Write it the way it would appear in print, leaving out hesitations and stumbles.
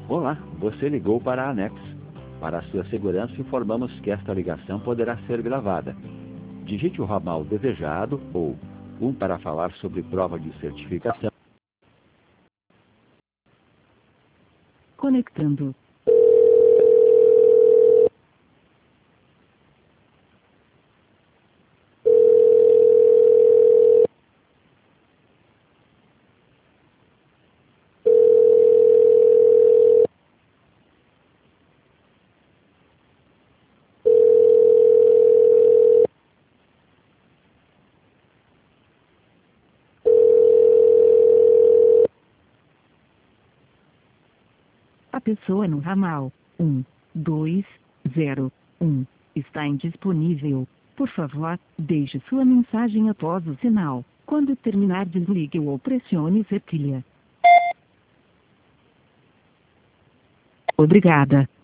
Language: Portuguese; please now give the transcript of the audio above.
Olá, você ligou para a Anex. Para a sua segurança, informamos que esta ligação poderá ser gravada. Digite o ramal desejado ou 1 para falar sobre prova de certificação. Conectando. A pessoa no ramal 1201 está indisponível. Por favor, deixe sua mensagem após o sinal. Quando terminar, desligue ou pressione setilha. Obrigada.